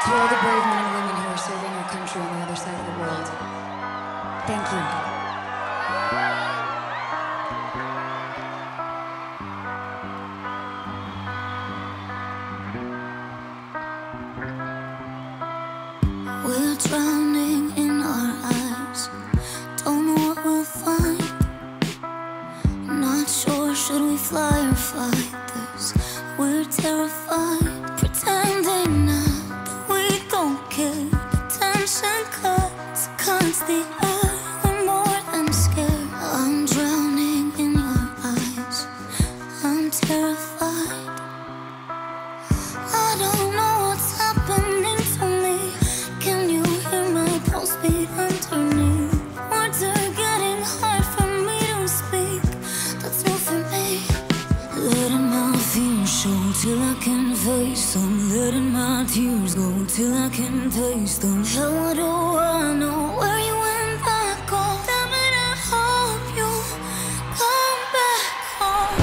To all the brave men and women who are serving our country on the other side of the world, thank you. We're drowning in our eyes, don't know what we'll find. Not sure, should we fly or fight this? We're terrified, pretending now that we don't care. The tension cuts the air, we're more than scared. I'm drowning in your eyes, I'm terrified. I don't know what's happening to me. Can you hear my pulse beat underneath? Words are getting hard for me to speak. That's new for me. Letting my fears show till I can face them. Letting my tears go till I can taste them. Hell, what do I know where you went back home? Damn it, I hope you come back home.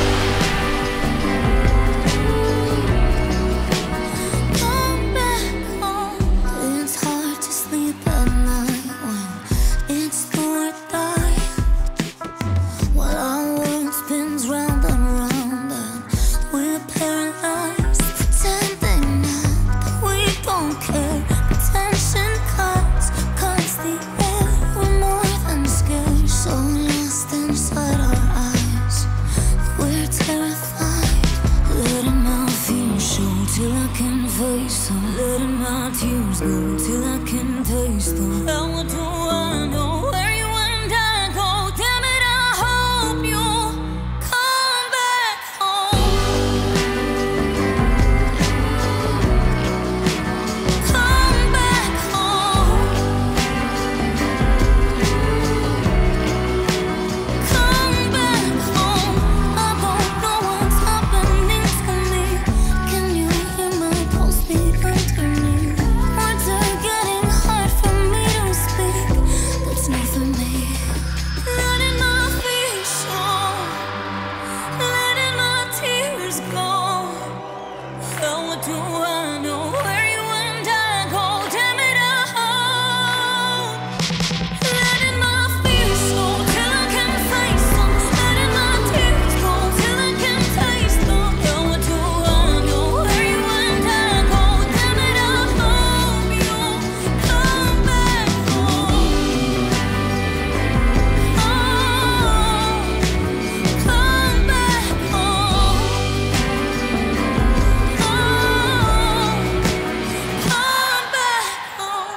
Come back home. It's hard to sleep at night when it's do or die. While our world spins round and round and we're paralyzed, pretending now that we don't care. The tension cuts the air, we're more than scared. So lost inside our eyes, we're terrified. Letting my fears show till I can face them. Letting my tears go till I can taste them. How what do I know where you and I go? Damn it, I hope you come back home. Come back home. Come back home. I don't know what's happening to me. Can you hear my pulse beat underneath? Words are getting hard for me to speak. That's new for me. Letting my fears show, letting my tears go. Hell, what do I know where you and I go? Damn it, I hope. Letting my fears show till I can face them. Letting my tears go till I can taste them. Hell, what do I know where you and I go? Damn it, I hope you come back home. Come back home. Come back home.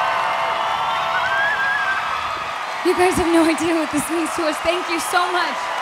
You guys have no idea what this means to us. Thank you so much.